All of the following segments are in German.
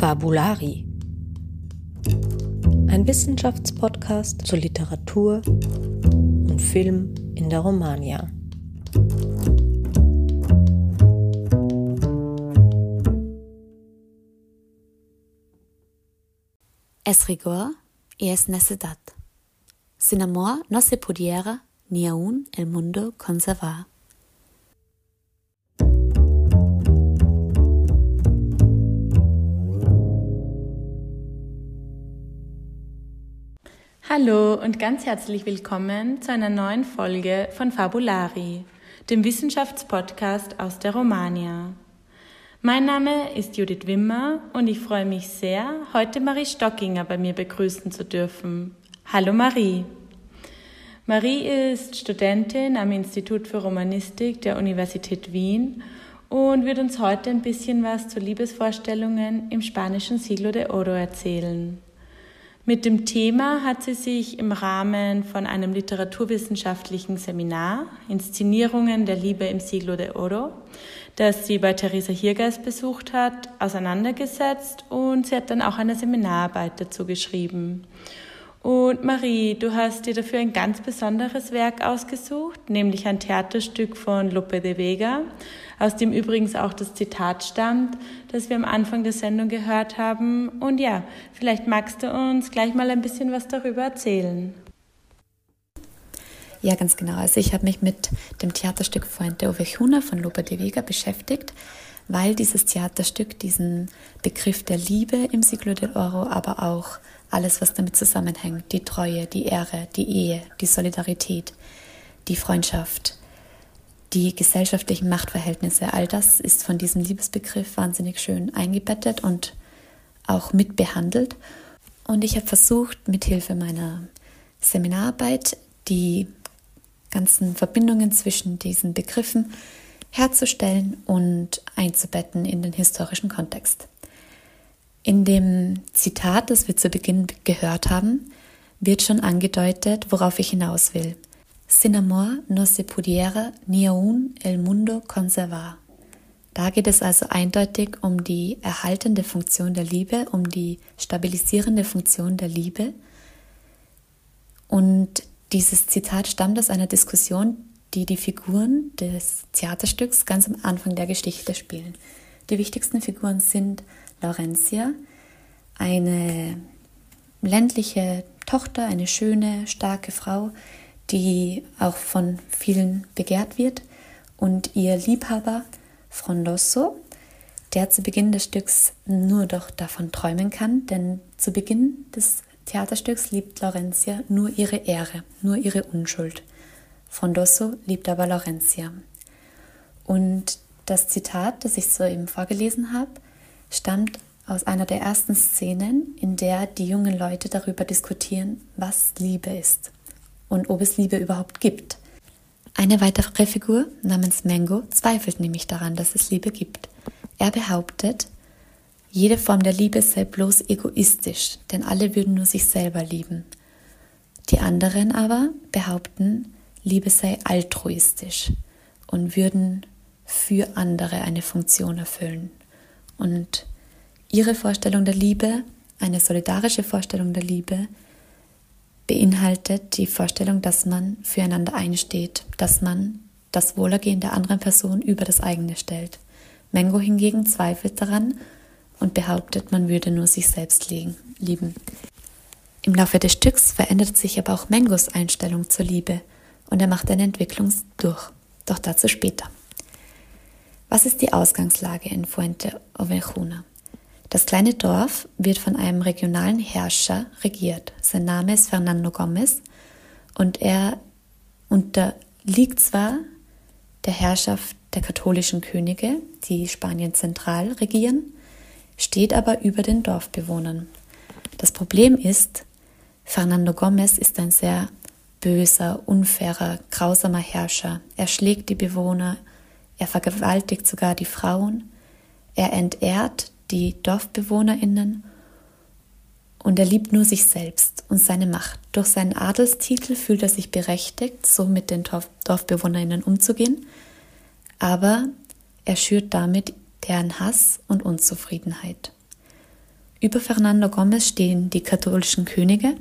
Fabulari. Ein Wissenschaftspodcast zur Literatur und Film in der Romagna. Es rigor y es necedad. Sin amor no se pudiera ni aún el mundo conservar. Hallo und ganz herzlich willkommen zu einer neuen Folge von Fabulari, dem Wissenschaftspodcast aus der Romagna. Mein Name ist Judith Wimmer und ich freue mich sehr, heute Marie Stockinger bei mir begrüßen zu dürfen. Hallo Marie. Marie ist Studentin am Institut für Romanistik der Universität Wien und wird uns heute ein bisschen was zu Liebesvorstellungen im spanischen Siglo de Oro erzählen. Mit dem Thema hat sie sich im Rahmen von einem literaturwissenschaftlichen Seminar Inszenierungen der Liebe im Siglo de Oro, das sie bei Teresa Hirgeis besucht hat, auseinandergesetzt und sie hat dann auch eine Seminararbeit dazu geschrieben. Und Marie, du hast dir dafür ein ganz besonderes Werk ausgesucht, nämlich ein Theaterstück von Lope de Vega, aus dem übrigens auch das Zitat stammt, das wir am Anfang der Sendung gehört haben. Und ja, vielleicht magst du uns gleich mal ein bisschen was darüber erzählen. Ja, ganz genau. Also ich habe mich mit dem Theaterstück Fuente Ovejuna von Lope de Vega beschäftigt, weil dieses Theaterstück diesen Begriff der Liebe im Siglo de Oro, aber auch alles, was damit zusammenhängt, die Treue, die Ehre, die Ehe, die Solidarität, die Freundschaft, die gesellschaftlichen Machtverhältnisse, all das ist von diesem Liebesbegriff wahnsinnig schön eingebettet und auch mitbehandelt. Und ich habe versucht, mithilfe meiner Seminararbeit die ganzen Verbindungen zwischen diesen Begriffen herzustellen und einzubetten in den historischen Kontext. In dem Zitat, das wir zu Beginn gehört haben, wird schon angedeutet, worauf ich hinaus will. Sin amor no se pudiera ni aún el mundo conservar. Da geht es also eindeutig um die erhaltende Funktion der Liebe, um die stabilisierende Funktion der Liebe. Und dieses Zitat stammt aus einer Diskussion, die die Figuren des Theaterstücks ganz am Anfang der Geschichte spielen. Die wichtigsten Figuren sind Laurentia, eine ländliche Tochter, eine schöne, starke Frau, die auch von vielen begehrt wird, und ihr Liebhaber Frondoso, der zu Beginn des Stücks nur doch davon träumen kann, denn zu Beginn des Theaterstücks liebt Laurentia nur ihre Ehre, nur ihre Unschuld. Frondoso liebt aber Laurentia. Und das Zitat, das ich soeben vorgelesen habe, stammt aus einer der ersten Szenen, in der die jungen Leute darüber diskutieren, was Liebe ist und ob es Liebe überhaupt gibt. Eine weitere Figur namens Mengo zweifelt nämlich daran, dass es Liebe gibt. Er behauptet, jede Form der Liebe sei bloß egoistisch, denn alle würden nur sich selber lieben. Die anderen aber behaupten, Liebe sei altruistisch und würden für andere eine Funktion erfüllen. Und ihre Vorstellung der Liebe, eine solidarische Vorstellung der Liebe, beinhaltet die Vorstellung, dass man füreinander einsteht, dass man das Wohlergehen der anderen Person über das eigene stellt. Mengo hingegen zweifelt daran und behauptet, man würde nur sich selbst lieben. Im Laufe des Stücks verändert sich aber auch Mengos Einstellung zur Liebe und er macht eine Entwicklung durch. Doch dazu später. Was ist die Ausgangslage in Fuente Ovejuna? Das kleine Dorf wird von einem regionalen Herrscher regiert. Sein Name ist Fernando Gómez und er unterliegt zwar der Herrschaft der katholischen Könige, die Spanien zentral regieren, steht aber über den Dorfbewohnern. Das Problem ist, Fernando Gómez ist ein sehr böser, unfairer, grausamer Herrscher. Er schlägt die Bewohner, er vergewaltigt sogar die Frauen, er entehrt die DorfbewohnerInnen und er liebt nur sich selbst und seine Macht. Durch seinen Adelstitel fühlt er sich berechtigt, so mit den DorfbewohnerInnen umzugehen, aber er schürt damit deren Hass und Unzufriedenheit. Über Fernando Gómez stehen die katholischen Könige.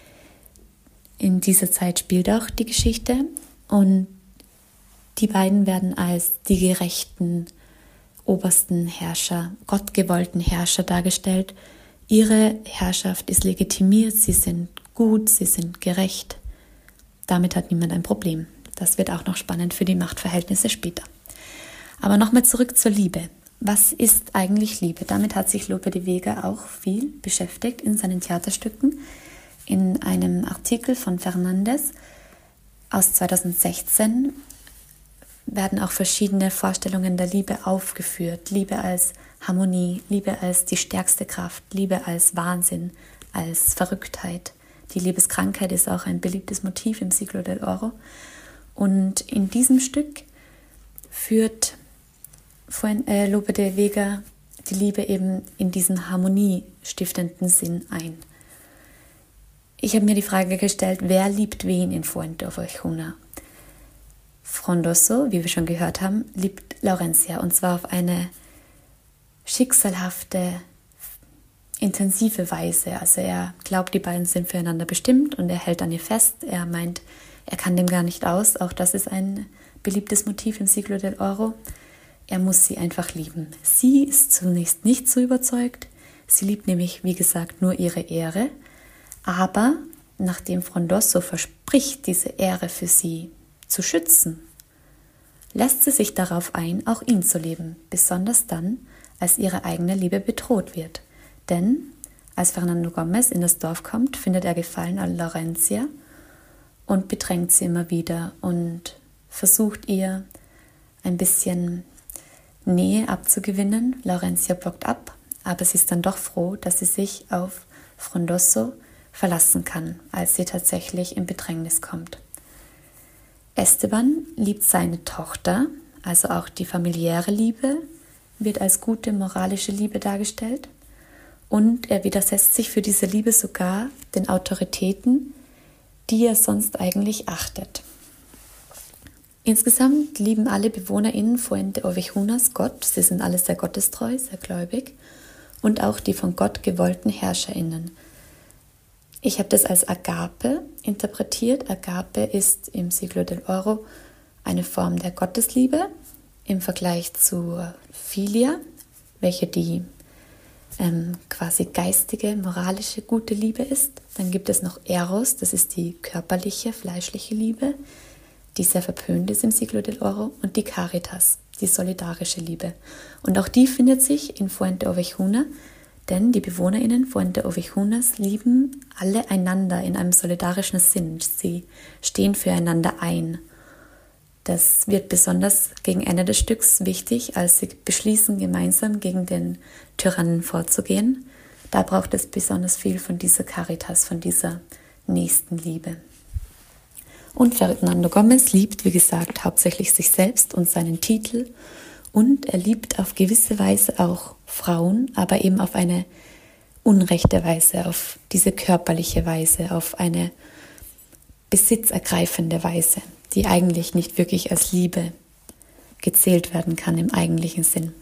In dieser Zeit spielt auch die Geschichte und die beiden werden als die gerechten obersten Herrscher, gottgewollten Herrscher dargestellt. Ihre Herrschaft ist legitimiert, sie sind gut, sie sind gerecht. Damit hat niemand ein Problem. Das wird auch noch spannend für die Machtverhältnisse später. Aber nochmal zurück zur Liebe. Was ist eigentlich Liebe? Damit hat sich Lope de Vega auch viel beschäftigt in seinen Theaterstücken. In einem Artikel von Fernández aus 2016 werden auch verschiedene Vorstellungen der Liebe aufgeführt. Liebe als Harmonie, Liebe als die stärkste Kraft, Liebe als Wahnsinn, als Verrücktheit. Die Liebeskrankheit ist auch ein beliebtes Motiv im Siglo del Oro. Und in diesem Stück führt Lope de Vega die Liebe eben in diesen harmoniestiftenden Sinn ein. Ich habe mir die Frage gestellt, wer liebt wen in Fuente Ovejuna? Frondoso, wie wir schon gehört haben, liebt Laurencia und zwar auf eine schicksalhafte, intensive Weise. Also er glaubt, die beiden sind füreinander bestimmt und er hält an ihr fest. Er meint, er kann dem gar nicht aus. Auch das ist ein beliebtes Motiv im Siglo del Oro. Er muss sie einfach lieben. Sie ist zunächst nicht so überzeugt. Sie liebt nämlich, wie gesagt, nur ihre Ehre. Aber nachdem Frondoso verspricht, diese Ehre für sie zu schützen, lässt sie sich darauf ein, auch ihn zu lieben, besonders dann, als ihre eigene Liebe bedroht wird. Denn als Fernando Gómez in das Dorf kommt, findet er Gefallen an Laurencia und bedrängt sie immer wieder und versucht ihr ein bisschen Nähe abzugewinnen. Laurencia blockt ab, aber sie ist dann doch froh, dass sie sich auf Frondoso verlassen kann, als sie tatsächlich in Bedrängnis kommt. Esteban liebt seine Tochter, also auch die familiäre Liebe wird als gute moralische Liebe dargestellt und er widersetzt sich für diese Liebe sogar den Autoritäten, die er sonst eigentlich achtet. Insgesamt lieben alle BewohnerInnen Fuente Ovejunas Gott, sie sind alle sehr gottestreu, sehr gläubig und auch die von Gott gewollten HerrscherInnen. Ich habe das als Agape interpretiert. Agape ist im Siglo del Oro eine Form der Gottesliebe im Vergleich zu Philia, welche die quasi geistige, moralische, gute Liebe ist. Dann gibt es noch Eros, das ist die körperliche, fleischliche Liebe, die sehr verpönt ist im Siglo del Oro, und die Caritas, die solidarische Liebe. Und auch die findet sich in Fuente Ovejuna, denn die BewohnerInnen Fuente Ovejunas lieben alle einander in einem solidarischen Sinn. Sie stehen füreinander ein. Das wird besonders gegen Ende des Stücks wichtig, als sie beschließen, gemeinsam gegen den Tyrannen vorzugehen. Da braucht es besonders viel von dieser Caritas, von dieser Nächstenliebe. Und Fernando Gómez liebt, wie gesagt, hauptsächlich sich selbst und seinen Titel. Und er liebt auf gewisse Weise auch Frauen, aber eben auf eine unrechte Weise, auf diese körperliche Weise, auf eine besitzergreifende Weise, die eigentlich nicht wirklich als Liebe gezählt werden kann im eigentlichen Sinn.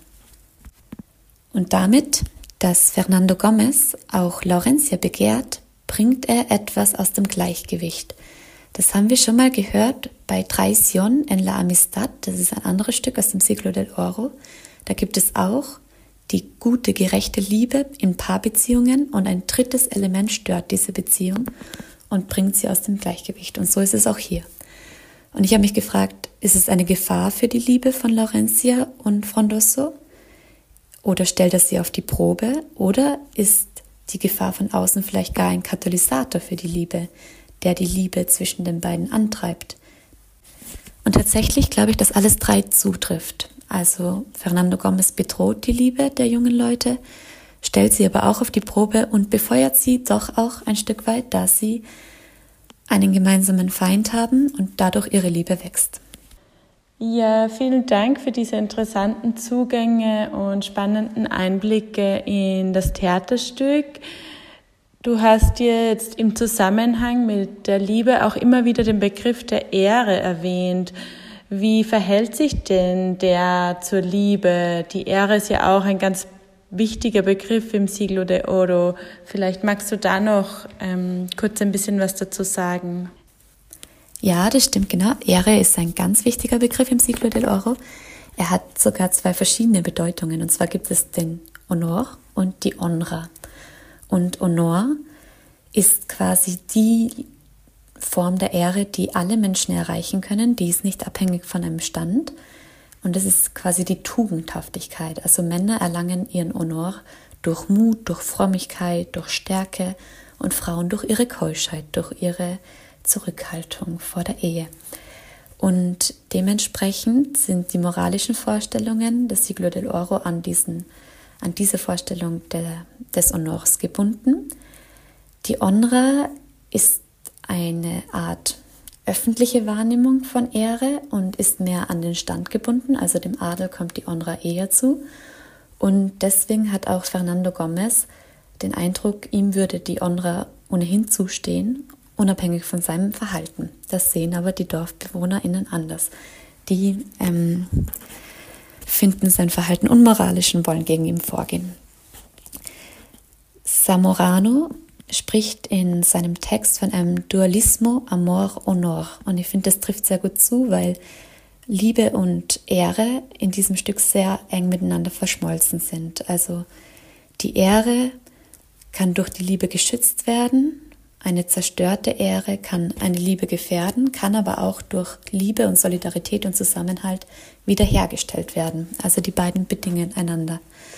Und damit, dass Fernando Gómez auch Laurencia begehrt, bringt er etwas aus dem Gleichgewicht. Das haben wir schon mal gehört bei Traición en la Amistad, das ist ein anderes Stück aus dem Siglo del Oro. Da gibt es auch die gute, gerechte Liebe in Paarbeziehungen und ein drittes Element stört diese Beziehung und bringt sie aus dem Gleichgewicht. Und so ist es auch hier. Und ich habe mich gefragt, ist es eine Gefahr für die Liebe von Laurencia und Frondoso? Oder stellt er sie auf die Probe? Oder ist die Gefahr von außen vielleicht gar ein Katalysator für die Liebe, der die Liebe zwischen den beiden antreibt? Und tatsächlich glaube ich, dass alles drei zutrifft. Also Fernando Gómez bedroht die Liebe der jungen Leute, stellt sie aber auch auf die Probe und befeuert sie doch auch ein Stück weit, da sie einen gemeinsamen Feind haben und dadurch ihre Liebe wächst. Ja, vielen Dank für diese interessanten Zugänge und spannenden Einblicke in das Theaterstück. Du hast jetzt im Zusammenhang mit der Liebe auch immer wieder den Begriff der Ehre erwähnt. Wie verhält sich denn der zur Liebe? Die Ehre ist ja auch ein ganz wichtiger Begriff im Siglo de Oro. Vielleicht magst du da noch kurz ein bisschen was dazu sagen. Ja, das stimmt, genau. Ehre ist ein ganz wichtiger Begriff im Siglo del Oro. Er hat sogar 2 verschiedene Bedeutungen. Und zwar gibt es den Honor und die Honra. Und Honor ist quasi die Form der Ehre, die alle Menschen erreichen können. Die ist nicht abhängig von einem Stand. Und das ist quasi die Tugendhaftigkeit. Also Männer erlangen ihren Honor durch Mut, durch Frömmigkeit, durch Stärke und Frauen durch ihre Keuschheit, durch ihre Zurückhaltung vor der Ehe. Und dementsprechend sind die moralischen Vorstellungen des Siglo del Oro an diese Vorstellung des Honors gebunden. Die Honra ist eine Art öffentliche Wahrnehmung von Ehre und ist mehr an den Stand gebunden, also dem Adel kommt die Honra eher zu. Und deswegen hat auch Fernando Gómez den Eindruck, ihm würde die Honra ohnehin zustehen, unabhängig von seinem Verhalten. Das sehen aber die DorfbewohnerInnen anders. Die finden sein Verhalten unmoralisch und wollen gegen ihn vorgehen. Zamorano spricht in seinem Text von einem Dualismo Amor-Honor. Und ich finde, das trifft sehr gut zu, weil Liebe und Ehre in diesem Stück sehr eng miteinander verschmolzen sind. Also die Ehre kann durch die Liebe geschützt werden, eine zerstörte Ehre kann eine Liebe gefährden, kann aber auch durch Liebe und Solidarität und Zusammenhalt wiederhergestellt werden. Also die beiden bedingen einander.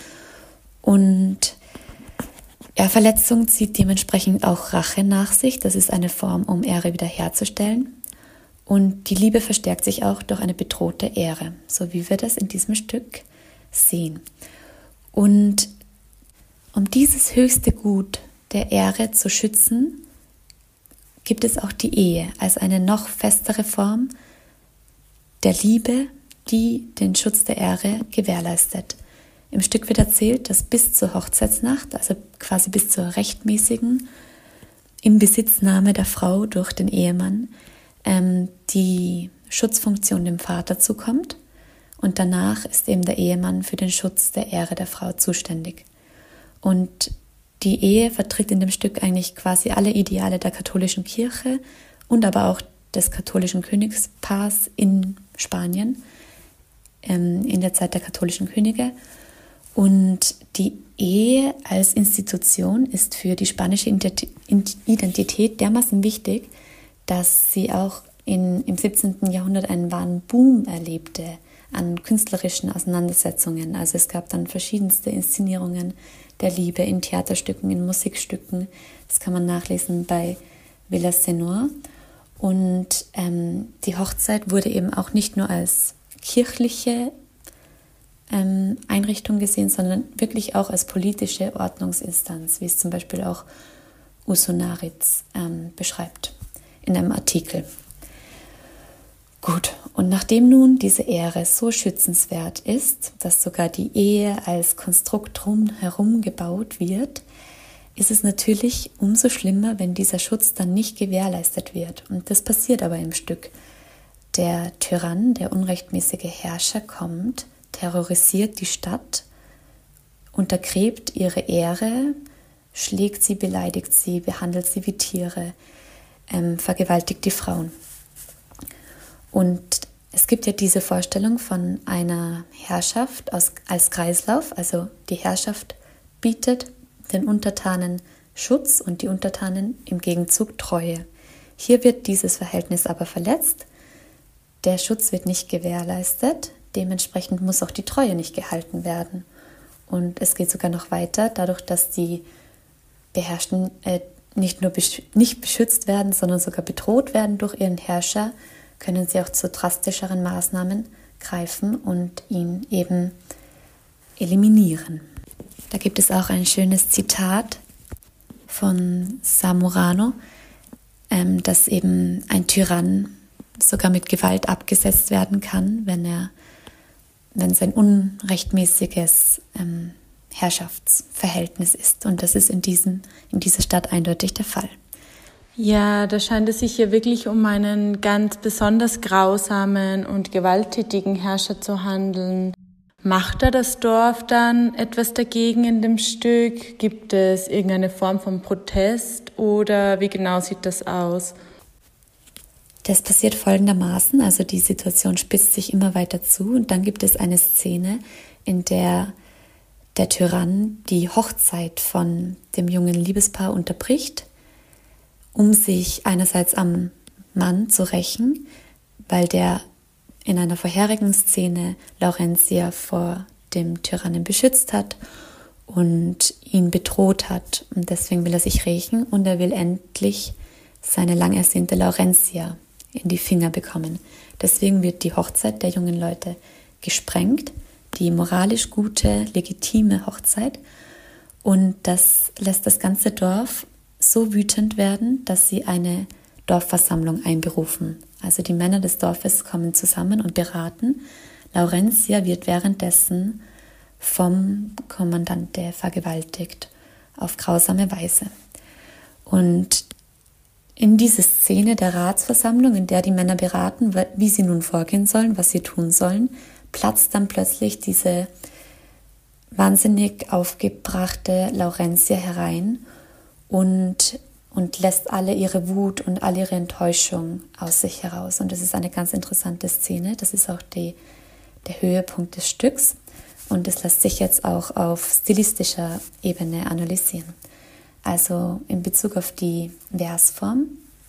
Und Verletzung zieht dementsprechend auch Rache nach sich. Das ist eine Form, um Ehre wiederherzustellen. Und die Liebe verstärkt sich auch durch eine bedrohte Ehre, so wie wir das in diesem Stück sehen. Und um dieses höchste Gut der Ehre zu schützen, gibt es auch die Ehe als eine noch festere Form der Liebe, die den Schutz der Ehre gewährleistet. Im Stück wird erzählt, dass bis zur Hochzeitsnacht, also quasi bis zur rechtmäßigen Inbesitznahme der Frau durch den Ehemann, die Schutzfunktion dem Vater zukommt und danach ist eben der Ehemann für den Schutz der Ehre der Frau zuständig. Und die Ehe vertritt in dem Stück eigentlich quasi alle Ideale der katholischen Kirche und aber auch des katholischen Königspaars in Spanien in der Zeit der katholischen Könige. Und die Ehe als Institution ist für die spanische Identität dermaßen wichtig, dass sie auch im 17. Jahrhundert einen wahren Boom erlebte an künstlerischen Auseinandersetzungen. Also es gab dann verschiedenste Inszenierungen der Liebe in Theaterstücken, in Musikstücken. Das kann man nachlesen bei Villaseñor. Und die Hochzeit wurde eben auch nicht nur als kirchliche Einrichtung gesehen, sondern wirklich auch als politische Ordnungsinstanz, wie es zum Beispiel auch Usonaritz beschreibt in einem Artikel. Gut, und nachdem nun diese Ehre so schützenswert ist, dass sogar die Ehe als Konstrukt drumherum gebaut wird, ist es natürlich umso schlimmer, wenn dieser Schutz dann nicht gewährleistet wird. Und das passiert aber im Stück. Der Tyrann, der unrechtmäßige Herrscher kommt, terrorisiert die Stadt, untergräbt ihre Ehre, schlägt sie, beleidigt sie, behandelt sie wie Tiere, vergewaltigt die Frauen. Und es gibt ja diese Vorstellung von einer Herrschaft als Kreislauf, also die Herrschaft bietet den Untertanen Schutz und die Untertanen im Gegenzug Treue. Hier wird dieses Verhältnis aber verletzt, der Schutz wird nicht gewährleistet, dementsprechend muss auch die Treue nicht gehalten werden. Und es geht sogar noch weiter, dadurch, dass die Beherrschten nicht nur nicht beschützt werden, sondern sogar bedroht werden durch ihren Herrscher, können sie auch zu drastischeren Maßnahmen greifen und ihn eben eliminieren. Da gibt es auch ein schönes Zitat von Zamorano, dass eben ein Tyrann sogar mit Gewalt abgesetzt werden kann, wenn sein unrechtmäßiges Herrschaftsverhältnis ist. Und das ist in dieser Stadt eindeutig der Fall. Ja, da scheint es sich hier wirklich um einen ganz besonders grausamen und gewalttätigen Herrscher zu handeln. Macht da das Dorf dann etwas dagegen in dem Stück? Gibt es irgendeine Form von Protest oder wie genau sieht das aus? Das passiert folgendermaßen, also die Situation spitzt sich immer weiter zu und dann gibt es eine Szene, in der der Tyrann die Hochzeit von dem jungen Liebespaar unterbricht, um sich einerseits am Mann zu rächen, weil der in einer vorherigen Szene Laurentia vor dem Tyrannen beschützt hat und ihn bedroht hat. Und deswegen will er sich rächen und er will endlich seine lang ersehnte Laurentia in die Finger bekommen. Deswegen wird die Hochzeit der jungen Leute gesprengt, die moralisch gute, legitime Hochzeit. Und das lässt das ganze Dorf so wütend werden, dass sie eine Dorfversammlung einberufen. Also die Männer des Dorfes kommen zusammen und beraten. Laurentia wird währenddessen vom Kommandante vergewaltigt auf grausame Weise. Und in diese Szene der Ratsversammlung, in der die Männer beraten, wie sie nun vorgehen sollen, was sie tun sollen, platzt dann plötzlich diese wahnsinnig aufgebrachte Laurentia herein und lässt alle ihre Wut und all ihre Enttäuschung aus sich heraus. Und das ist eine ganz interessante Szene. Das ist auch der Höhepunkt des Stücks. Und das lässt sich jetzt auch auf stilistischer Ebene analysieren. Also in Bezug auf die Versform.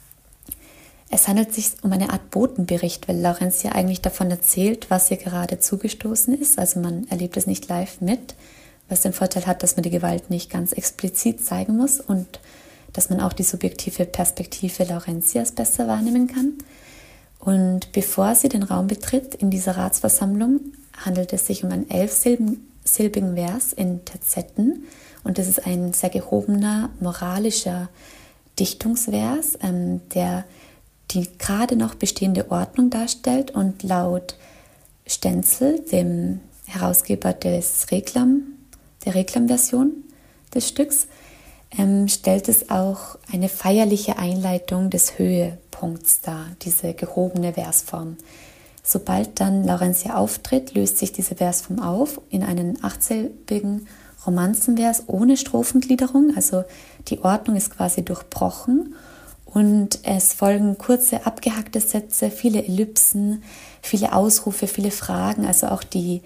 Es handelt sich um eine Art Botenbericht, weil Laurentia eigentlich davon erzählt, was ihr gerade zugestoßen ist. Also man erlebt es nicht live mit, was den Vorteil hat, dass man die Gewalt nicht ganz explizit zeigen muss und dass man auch die subjektive Perspektive Laurentias besser wahrnehmen kann. Und bevor sie den Raum betritt in dieser Ratsversammlung, handelt es sich um einen 11-silbigen Vers in Terzetten. Und das ist ein sehr gehobener, moralischer Dichtungsvers, der die gerade noch bestehende Ordnung darstellt. Und laut Stenzel, dem Herausgeber der Reklamversion des Stücks, stellt es auch eine feierliche Einleitung des Höhepunkts dar, diese gehobene Versform. Sobald dann Laurentia auftritt, löst sich diese Versform auf in einen 8-silbigen Romanzenvers ohne Strophengliederung, also die Ordnung ist quasi durchbrochen und es folgen kurze abgehackte Sätze, viele Ellipsen, viele Ausrufe, viele Fragen, also auch die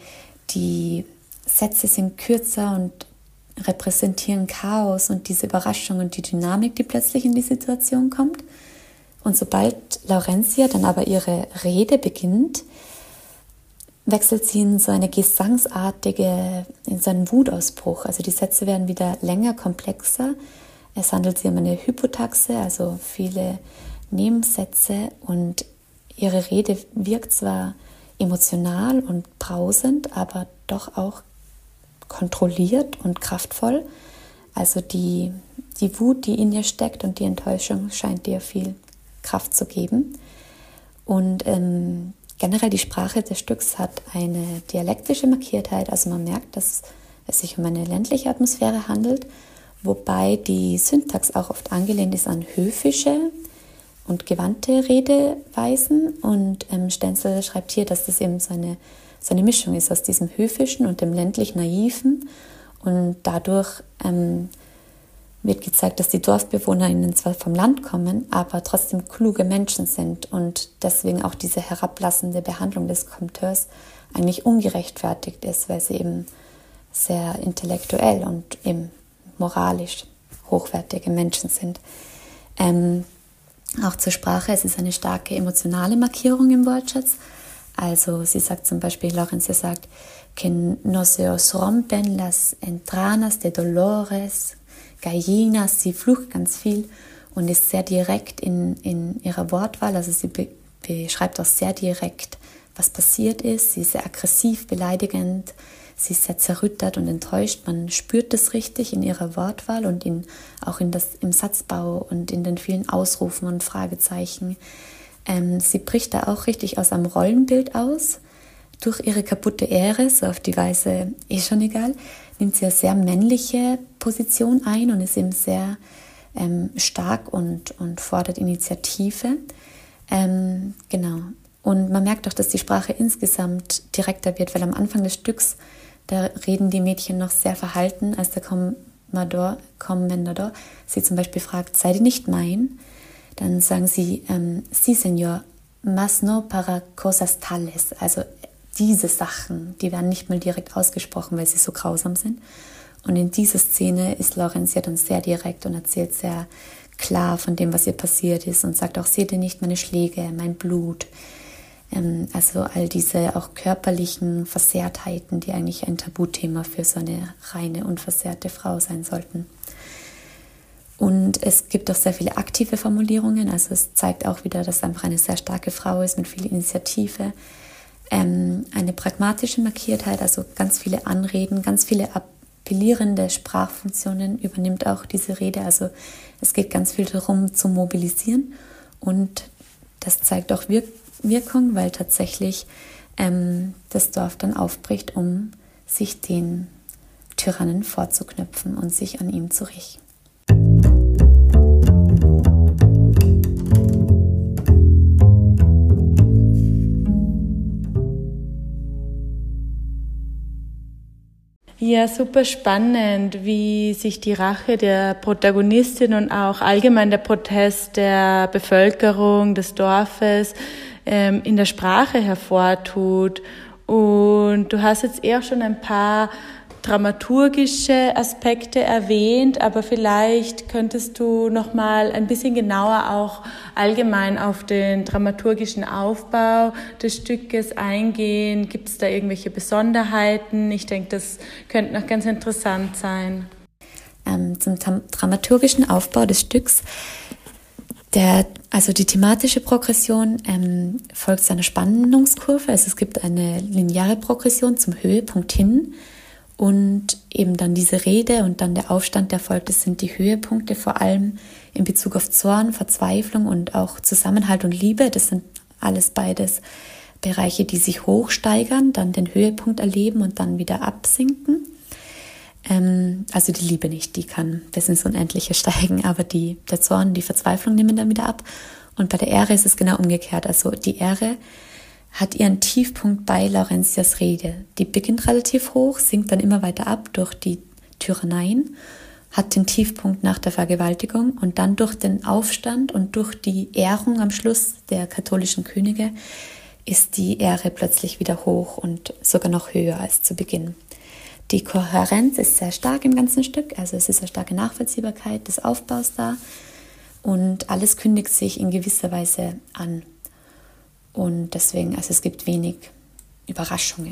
Sätze sind kürzer und repräsentieren Chaos und diese Überraschung und die Dynamik, die plötzlich in die Situation kommt. Und sobald Laurentia dann aber ihre Rede beginnt, wechselt sie in so eine gesangsartige, in so einen Wutausbruch. Also die Sätze werden wieder länger, komplexer. Es handelt sich um eine Hypotaxe, also viele Nebensätze und ihre Rede wirkt zwar emotional und brausend, aber doch auch kontrolliert und kraftvoll. Also die Wut, die in ihr steckt und die Enttäuschung scheint ihr viel Kraft zu geben. Und generell die Sprache des Stücks hat eine dialektische Markiertheit. Also man merkt, dass es sich um eine ländliche Atmosphäre handelt, wobei die Syntax auch oft angelehnt ist an höfische und gewandte Redeweisen. Und Stenzel schreibt hier, dass das eben so eine Mischung ist aus diesem höfischen und dem ländlich naiven. Und dadurch wird gezeigt, dass die DorfbewohnerInnen zwar vom Land kommen, aber trotzdem kluge Menschen sind und deswegen auch diese herablassende Behandlung des Komteurs eigentlich ungerechtfertigt ist, weil sie eben sehr intellektuell und eben moralisch hochwertige Menschen sind. Auch zur Sprache, es ist eine starke emotionale Markierung im Wortschatz. Also sie sagt zum Beispiel, Laurentia sagt, que no se os rompen las entrañas de dolores, gallinas, sie flucht ganz viel und ist sehr direkt in ihrer Wortwahl, also sie beschreibt auch sehr direkt, was passiert ist, sie ist sehr aggressiv, beleidigend, sie ist sehr zerrüttert und enttäuscht, man spürt das richtig in ihrer Wortwahl und auch im Satzbau und in den vielen Ausrufen und Fragezeichen. Sie bricht da auch richtig aus einem Rollenbild aus. Durch ihre kaputte Ehre, so auf die Weise schon egal, nimmt sie eine sehr männliche Position ein und ist eben sehr stark und fordert Initiative. Genau. Und man merkt auch, dass die Sprache insgesamt direkter wird, weil am Anfang des Stücks, da reden die Mädchen noch sehr verhalten, als der Commendador sie zum Beispiel fragt, sei die nicht mein? Dann sagen sie, sí, señor, mas no para cosas tales. Also diese Sachen, die werden nicht mal direkt ausgesprochen, weil sie so grausam sind. Und in dieser Szene ist Laurencia dann sehr direkt und erzählt sehr klar von dem, was ihr passiert ist und sagt auch, seht ihr nicht meine Schläge, mein Blut. Also all diese auch körperlichen Versehrtheiten, die eigentlich ein Tabuthema für so eine reine, unversehrte Frau sein sollten. Und es gibt auch sehr viele aktive Formulierungen, also es zeigt auch wieder, dass es einfach eine sehr starke Frau ist mit viel Initiative. Eine pragmatische Markiertheit, also ganz viele Anreden, ganz viele appellierende Sprachfunktionen übernimmt auch diese Rede. Also es geht ganz viel darum, zu mobilisieren und das zeigt auch Wirkung, weil tatsächlich das Dorf dann aufbricht, um sich den Tyrannen vorzuknöpfen und sich an ihm zu rächen. Ja, super spannend, wie sich die Rache der Protagonistin und auch allgemein der Protest der Bevölkerung des Dorfes in der Sprache hervortut. Und du hast jetzt eher schon ein paar dramaturgische Aspekte erwähnt, aber vielleicht könntest du noch mal ein bisschen genauer auch allgemein auf den dramaturgischen Aufbau des Stückes eingehen. Gibt es da irgendwelche Besonderheiten? Ich denke, das könnte noch ganz interessant sein. Zum dramaturgischen Aufbau des Stücks. Also die thematische Progression folgt seiner Spannungskurve. Also es gibt eine lineare Progression zum Höhepunkt hin. Und eben dann diese Rede und dann der Aufstand, der folgt, das sind die Höhepunkte, vor allem in Bezug auf Zorn, Verzweiflung und auch Zusammenhalt und Liebe. Das sind alles beides Bereiche, die sich hochsteigern, dann den Höhepunkt erleben und dann wieder absinken. Also die Liebe nicht, die kann bis ins Unendliche steigen, aber der Zorn, die Verzweiflung nehmen dann wieder ab. Und bei der Ehre ist es genau umgekehrt. Also die Ehre hat ihren Tiefpunkt bei Laurencias Rede. Die beginnt relativ hoch, sinkt dann immer weiter ab durch die Tyranneien, hat den Tiefpunkt nach der Vergewaltigung und dann durch den Aufstand und durch die Ehrung am Schluss der katholischen Könige ist die Ehre plötzlich wieder hoch und sogar noch höher als zu Beginn. Die Kohärenz ist sehr stark im ganzen Stück, also es ist eine starke Nachvollziehbarkeit des Aufbaus da und alles kündigt sich in gewisser Weise an. Und deswegen, also es gibt wenig Überraschungen.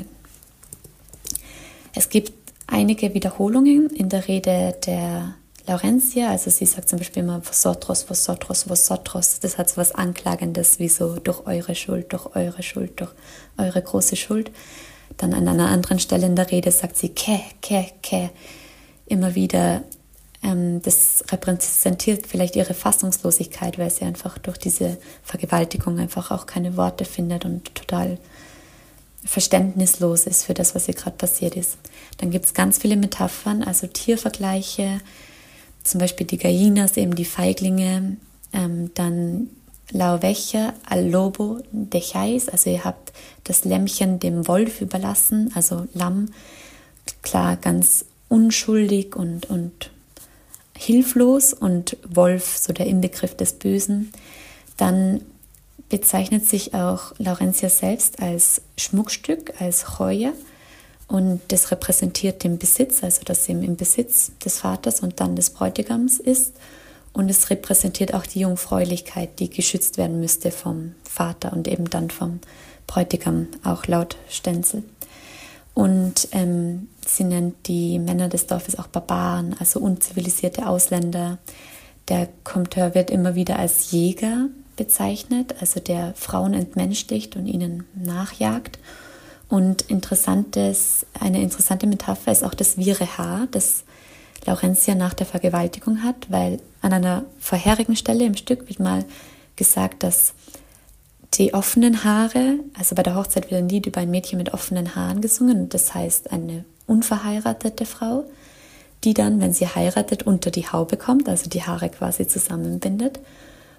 Es gibt einige Wiederholungen in der Rede der Laurencia. Also sie sagt zum Beispiel immer vosotros, vosotros, vosotros. Das hat so was Anklagendes, wie so durch eure Schuld, durch eure Schuld, durch eure große Schuld. Dann an einer anderen Stelle in der Rede sagt sie ke. Immer wieder. Das repräsentiert vielleicht ihre Fassungslosigkeit, weil sie einfach durch diese Vergewaltigung einfach auch keine Worte findet und total verständnislos ist für das, was ihr gerade passiert ist. Dann gibt es ganz viele Metaphern, also Tiervergleiche, zum Beispiel die Gallinas, eben die Feiglinge, dann la oveja al lobo dejáis, also ihr habt das Lämmchen dem Wolf überlassen, also Lamm, klar, ganz unschuldig und hilflos und Wolf, so der Inbegriff des Bösen. Dann bezeichnet sich auch Laurencia selbst als Schmuckstück, als Joya und das repräsentiert den Besitz, also dass sie im Besitz des Vaters und dann des Bräutigams ist und es repräsentiert auch die Jungfräulichkeit, die geschützt werden müsste vom Vater und eben dann vom Bräutigam, auch laut Stenzel. Und sie nennt die Männer des Dorfes auch Barbaren, also unzivilisierte Ausländer. Der Compteur wird immer wieder als Jäger bezeichnet, also der Frauen entmenschlicht und ihnen nachjagt. Und eine interessante Metapher ist auch das wirre Haar, das Laurencia nach der Vergewaltigung hat, weil an einer vorherigen Stelle im Stück wird mal gesagt, dass die offenen Haare, also bei der Hochzeit wird ein Lied über ein Mädchen mit offenen Haaren gesungen und das heißt eine unverheiratete Frau, die dann, wenn sie heiratet, unter die Haube kommt, also die Haare quasi zusammenbindet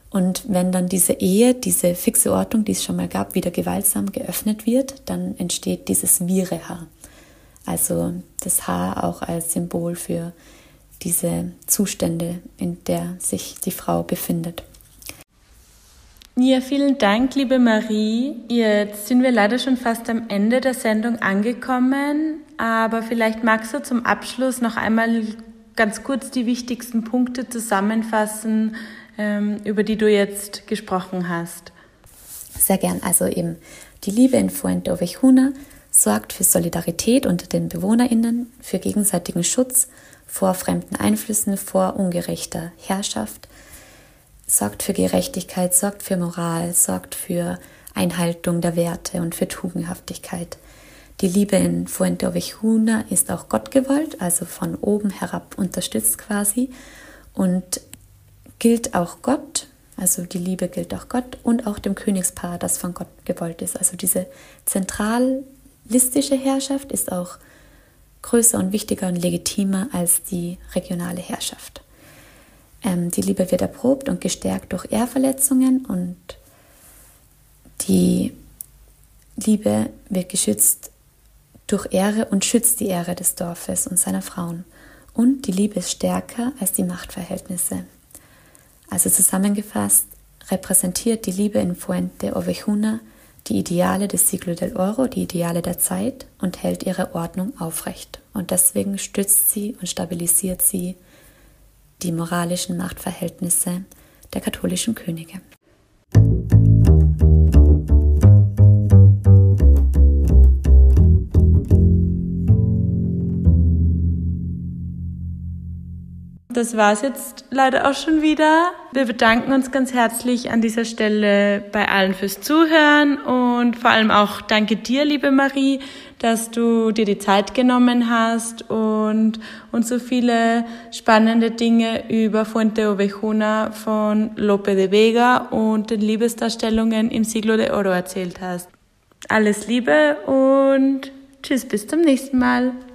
Und wenn dann diese Ehe, diese fixe Ordnung, die es schon mal gab, wieder gewaltsam geöffnet wird, dann entsteht dieses Vire-Haar. Also das Haar auch als Symbol für diese Zustände, in der sich die Frau befindet. Ja, vielen Dank, liebe Marie. Jetzt sind wir leider schon fast am Ende der Sendung angekommen, aber vielleicht magst du zum Abschluss noch einmal ganz kurz die wichtigsten Punkte zusammenfassen, über die du jetzt gesprochen hast. Sehr gern. Also eben die Liebe in Fuente Ovejuna sorgt für Solidarität unter den BewohnerInnen, für gegenseitigen Schutz vor fremden Einflüssen, vor ungerechter Herrschaft, sorgt für Gerechtigkeit, sorgt für Moral, sorgt für Einhaltung der Werte und für Tugendhaftigkeit. Die Liebe in Fuente Ovejuna ist auch Gott gewollt, also von oben herab unterstützt quasi, und gilt auch Gott, also die Liebe gilt auch Gott und auch dem Königspaar, das von Gott gewollt ist. Also diese zentralistische Herrschaft ist auch größer und wichtiger und legitimer als die regionale Herrschaft. Die Liebe wird erprobt und gestärkt durch Ehrverletzungen und die Liebe wird geschützt durch Ehre und schützt die Ehre des Dorfes und seiner Frauen. Und die Liebe ist stärker als die Machtverhältnisse. Also zusammengefasst repräsentiert die Liebe in Fuente Ovejuna die Ideale des Siglo del Oro, die Ideale der Zeit und hält ihre Ordnung aufrecht. Und deswegen stützt sie und stabilisiert sie die moralischen Machtverhältnisse der katholischen Könige. Das war es jetzt leider auch schon wieder. Wir bedanken uns ganz herzlich an dieser Stelle bei allen fürs Zuhören und vor allem auch danke dir, liebe Marie, dass du dir die Zeit genommen hast und uns so viele spannende Dinge über Fuente Ovejuna von Lope de Vega und den Liebesdarstellungen im Siglo de Oro erzählt hast. Alles Liebe und tschüss, bis zum nächsten Mal.